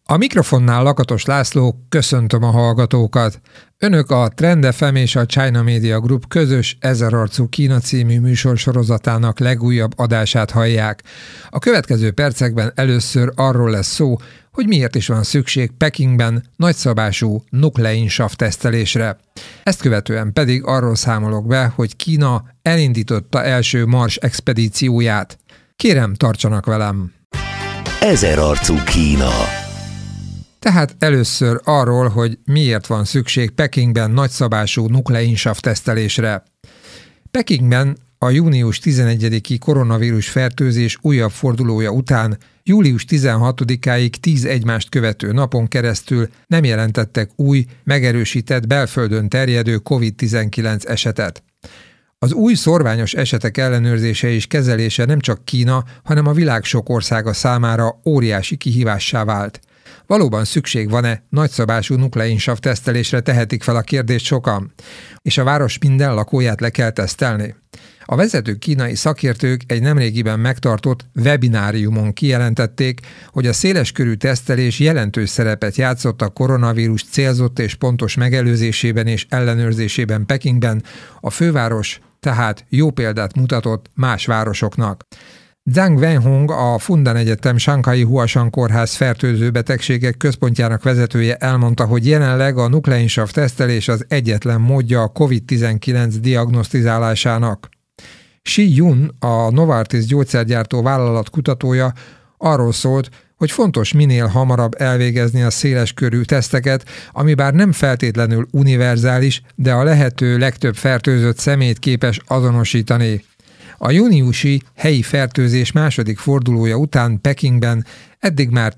A mikrofonnál Lakatos László, köszöntöm a hallgatókat. Önök a Trend FM és a China Media Group közös Ezerarcú Kína című műsorsorozatának legújabb adását hallják. A következő percekben először arról lesz szó, hogy miért is van szükség Pekingben nagyszabású nukleinsav tesztelésre. Ezt követően pedig arról számolok be, hogy Kína elindította első Mars expedícióját. Kérem, tartsanak velem! Ezerarcú Kína. Tehát először arról, hogy miért van szükség Pekingben nagyszabású nukleinsav tesztelésre. Pekingben a június 11-i koronavírus fertőzés újabb fordulója után július 16-áig 10 egymást követő napon keresztül nem jelentettek új, megerősített belföldön terjedő COVID-19 esetet. Az új szorványos esetek ellenőrzése és kezelése nem csak Kína, hanem a világ sok országa számára óriási kihívássá vált. Valóban szükség van-e nagyszabású nukleinsav tesztelésre, tehetik fel a kérdést sokan, és a város minden lakóját le kell tesztelni. A vezető kínai szakértők egy nemrégiben megtartott webináriumon kijelentették, hogy a széleskörű tesztelés jelentős szerepet játszott a koronavírus célzott és pontos megelőzésében és ellenőrzésében Pekingben, a főváros tehát jó példát mutatott más városoknak. Zhang Wenhong, a Fundan Egyetem Sanghai Huashan Kórház fertőző betegségek központjának vezetője elmondta, hogy jelenleg a nukleinsav tesztelés az egyetlen módja a COVID-19 diagnosztizálásának. Shi Yun, a Novartis gyógyszergyártó vállalat kutatója arról szólt, hogy fontos minél hamarabb elvégezni a széleskörű teszteket, ami bár nem feltétlenül univerzális, de a lehető legtöbb fertőzött személyt képes azonosítani. A júniusi helyi fertőzés második fordulója után Pekingben eddig már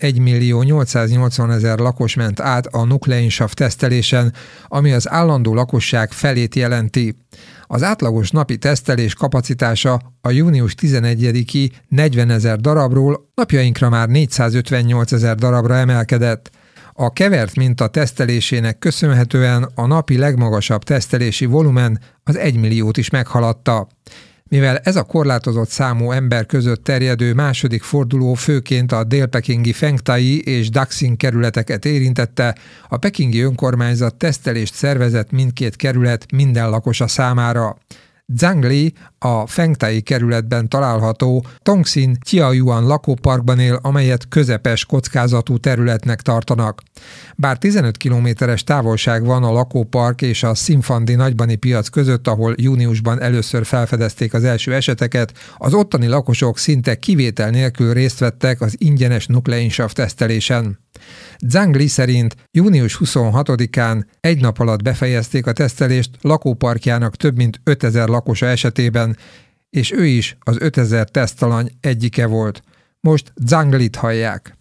11.880.000 lakos ment át a nukleinsav tesztelésen, ami az állandó lakosság felét jelenti. Az átlagos napi tesztelés kapacitása a június 11-i 40.000 darabról napjainkra már 458.000 darabra emelkedett. A kevert minta tesztelésének köszönhetően a napi legmagasabb tesztelési volumen az 1 milliót is meghaladta. Mivel ez a korlátozott számú ember között terjedő második forduló főként a délpekingi Fengtai és Daxing kerületeket érintette, a pekingi önkormányzat tesztelést szervezett mindkét kerület minden lakosa számára. Zhangli a Fengtai kerületben található Tongxin Jiayuan lakóparkban él, amelyet közepes kockázatú területnek tartanak. Bár 15 kilométeres távolság van a lakópark és a Színfandi nagybani piac között, ahol júniusban először felfedezték az első eseteket, az ottani lakosok szinte kivétel nélkül részt vettek az ingyenes nukleinsav tesztelésen. Zhangli szerint június 26-án egy nap alatt befejezték a tesztelést lakóparkjának több mint 5000 lakosa esetében, és ő is az 5000 tesztalany egyike volt. Most Zhanglit hallják.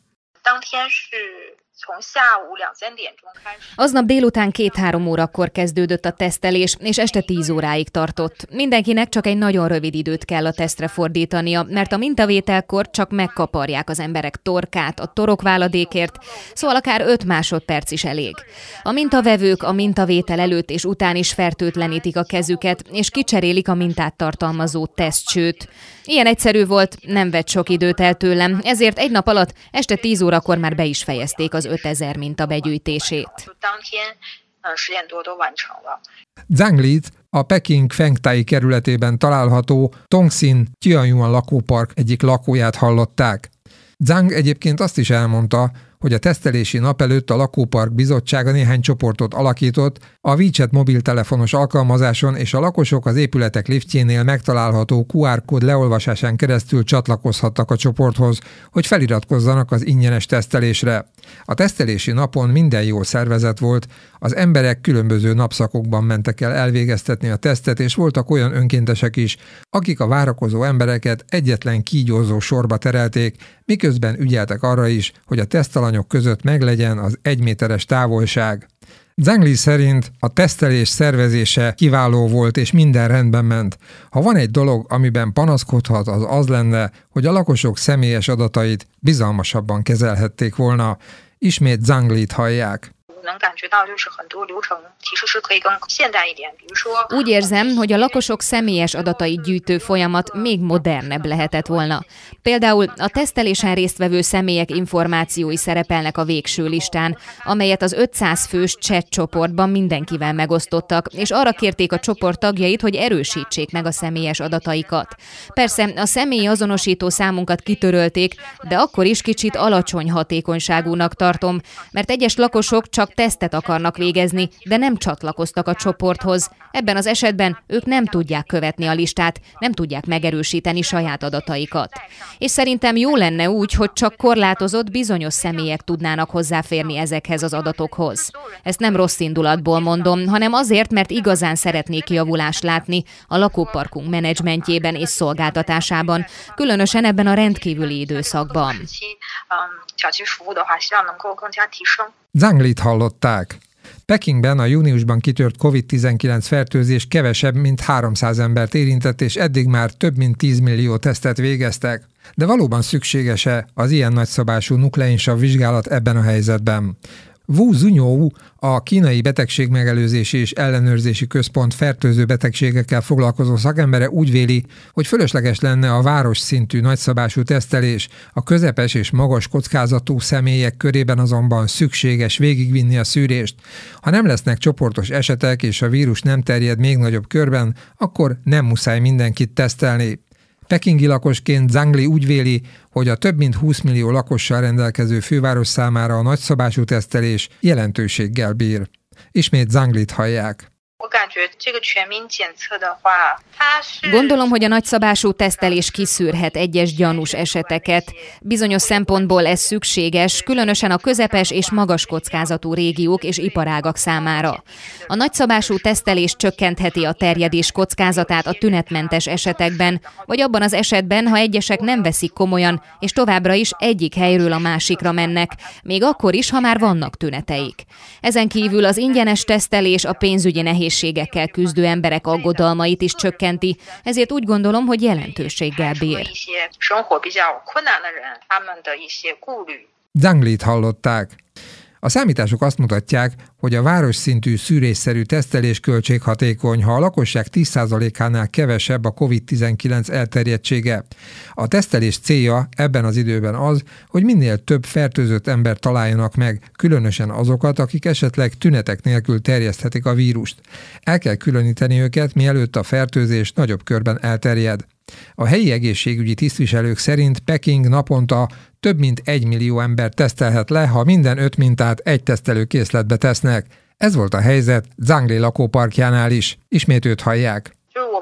Aznap délután 2-3 órakor kezdődött a tesztelés, és este 10 óráig tartott. Mindenkinek csak egy nagyon rövid időt kell a tesztre fordítania, mert a mintavételkor csak megkaparják az emberek torkát a torokváladékért, szóval akár 5 másodperc is elég. A mintavevők a mintavétel előtt és után is fertőtlenítik a kezüket, és kicserélik a mintát tartalmazó tesztcsőt. Ilyen egyszerű volt, nem vett sok időt el tőlem, ezért egy nap alatt este 10 órakor már be is fejezték az 5000 minta begyűjtését. Zhanglit a Peking Fengtai kerületében található Tongxin Jiayuan lakópark egyik lakóját hallották. Zhang egyébként azt is elmondta, hogy a tesztelési nap előtt a lakópark bizottsága néhány csoportot alakított, a WeChat mobiltelefonos alkalmazáson és a lakosok az épületek liftjénél megtalálható QR kód leolvasásán keresztül csatlakozhattak a csoporthoz, hogy feliratkozzanak az ingyenes tesztelésre. A tesztelési napon minden jól szervezett volt, az emberek különböző napszakokban mentek el elvégeztetni a tesztet, és voltak olyan önkéntesek is, akik a várakozó embereket egyetlen kígyózó sorba terelték, miközben ügyeltek arra is, hogy a tesztalanyok között meglegyen az 1 méteres távolság. Zhangli szerint a tesztelés szervezése kiváló volt és minden rendben ment. Ha van egy dolog, amiben panaszkodhat, az az lenne, hogy a lakosok személyes adatait bizalmasabban kezelhették volna. Ismét Zhanglit hallják. Úgy érzem, hogy a lakosok személyes adatait gyűjtő folyamat még modernebb lehetett volna. Például a tesztelésen résztvevő személyek információi szerepelnek a végső listán, amelyet az 500 fős chat csoportban mindenkivel megosztottak, és arra kérték a csoport tagjait, hogy erősítsék meg a személyes adataikat. Persze a személyi azonosító számunkat kitörölték, de akkor is kicsit alacsony hatékonyságúnak tartom, mert egyes lakosok csak tesztet akarnak végezni, de nem csatlakoztak a csoporthoz. Ebben az esetben ők nem tudják követni a listát, nem tudják megerősíteni saját adataikat. És szerintem jó lenne úgy, hogy csak korlátozott bizonyos személyek tudnának hozzáférni ezekhez az adatokhoz. Ezt nem rossz indulatból mondom, hanem azért, mert igazán szeretnék javulást látni a lakóparkunk menedzsmentjében és szolgáltatásában, különösen ebben a rendkívüli időszakban. Zhang Lit hallották. Pekingben a júniusban kitört COVID-19 fertőzés kevesebb, mint 300 embert érintett, és eddig már több mint 10 millió tesztet végeztek. De valóban szükséges-e az ilyen nagyszabású nukleinsav vizsgálat ebben a helyzetben? Wu Zunyou, a Kínai Betegségmegelőzési és Ellenőrzési Központ fertőző betegségekkel foglalkozó szakembere úgy véli, hogy fölösleges lenne a város szintű nagyszabású tesztelés, a közepes és magas kockázatú személyek körében azonban szükséges végigvinni a szűrést. Ha nem lesznek csoportos esetek és a vírus nem terjed még nagyobb körben, akkor nem muszáj mindenkit tesztelni. Pekingi lakosként Zhang Li úgy véli, hogy a több mint 20 millió lakossal rendelkező főváros számára a nagyszabású tesztelés jelentőséggel bír. Ismét Zhang Lit hallják. Gondolom, hogy a nagyszabású tesztelés kiszűrhet egyes gyanús eseteket. Bizonyos szempontból ez szükséges, különösen a közepes és magas kockázatú régiók és iparágak számára. A nagyszabású tesztelés csökkentheti a terjedés kockázatát a tünetmentes esetekben, vagy abban az esetben, ha egyesek nem veszik komolyan, és továbbra is egyik helyről a másikra mennek, még akkor is, ha már vannak tüneteik. Ezen kívül az ingyenes tesztelés a pénzügyi nehézségekkel küzdő emberek aggodalmait is csökkenti, ezért úgy gondolom, hogy jelentőséggel bír. Zhang Lit hallották. A számítások azt mutatják, hogy a városszintű szűrésszerű tesztelés költséghatékony, ha a lakosság 10%-ánál kevesebb a COVID-19 elterjedtsége. A tesztelés célja ebben az időben az, hogy minél több fertőzött embert találjanak meg, különösen azokat, akik esetleg tünetek nélkül terjeszthetik a vírust. El kell különíteni őket, mielőtt a fertőzés nagyobb körben elterjed. A helyi egészségügyi tisztviselők szerint Peking naponta több mint 1 millió ember tesztelhet le, ha minden 5 mintát egy tesztelőkészletbe tesznek. Ez volt a helyzet Zhang Li lakóparkjánál is. Ismét őt hallják.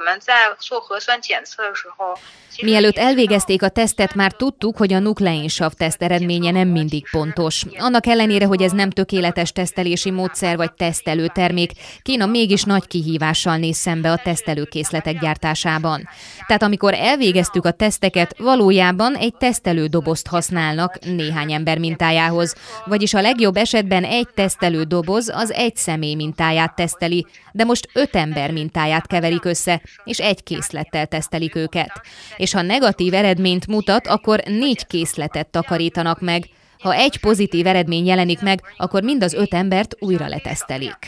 Mielőtt elvégezték a tesztet, már tudtuk, hogy a nukleinsav teszt eredménye nem mindig pontos. Annak ellenére, hogy ez nem tökéletes tesztelési módszer vagy tesztelőtermék, Kína mégis nagy kihívással néz szembe a tesztelőkészletek gyártásában. Tehát amikor elvégeztük a teszteket, valójában egy tesztelődobozt használnak néhány ember mintájához, vagyis a legjobb esetben egy tesztelődoboz az egy személy mintáját teszteli, de most 5 ember mintáját keverik össze, és egy készlettel tesztelik őket. És ha negatív eredményt mutat, akkor 4 készletet takarítanak meg. Ha egy pozitív eredmény jelenik meg, akkor mind az 5 embert újra letesztelik.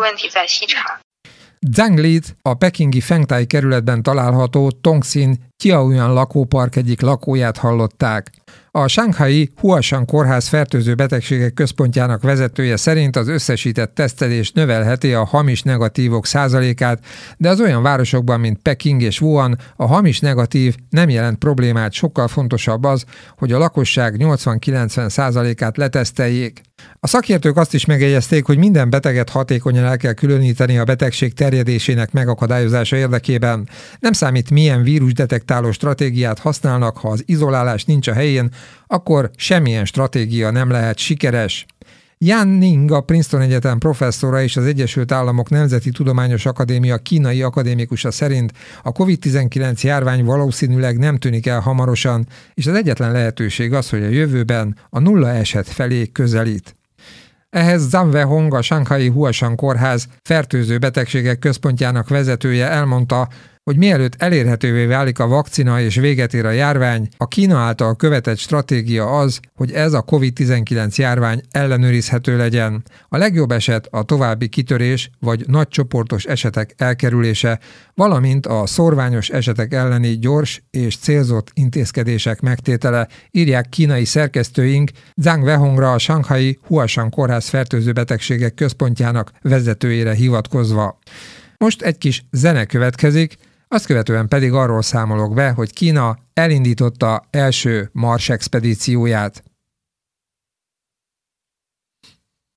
Zhang Lit a pekingi Fengtai kerületben található Tongxin Jiaoyuan lakópark egyik lakóját hallották. A shanghai Huashan kórház fertőző betegségek központjának vezetője szerint az összesített tesztelés növelheti a hamis negatívok százalékát, de az olyan városokban, mint Peking és Wuhan, a hamis negatív nem jelent problémát, sokkal fontosabb az, hogy a lakosság 80-90 százalékát leteszteljék. A szakértők azt is megjegyezték, hogy minden beteget hatékonyan el kell különíteni a betegség terjedésének megakadályozása érdekében. Nem számít, milyen vírusdetektáló stratégiát használnak, ha az izolálás nincs a helyén, akkor semmilyen stratégia nem lehet sikeres. Yan Ning, a Princeton Egyetem professzora és az Egyesült Államok Nemzeti Tudományos Akadémia kínai akadémikusa szerint a COVID-19 járvány valószínűleg nem tűnik el hamarosan, és az egyetlen lehetőség az, hogy a jövőben a 0 eset felé közelít. Ehhez Zhang Wehong, a shanghai Huashan kórház fertőző betegségek központjának vezetője elmondta, hogy mielőtt elérhetővé válik a vakcina és véget ér a járvány, a Kína által követett stratégia az, hogy ez a COVID-19 járvány ellenőrizhető legyen. A legjobb eset a további kitörés vagy nagy csoportos esetek elkerülése, valamint a szorványos esetek elleni gyors és célzott intézkedések megtétele, írják kínai szerkesztőink Zhang Weihongra, a Shanghai Huashan kórház fertőző betegségek központjának vezetőjére hivatkozva. Most egy kis zene következik, azt követően pedig arról számolok be, hogy Kína elindította első Mars expedícióját.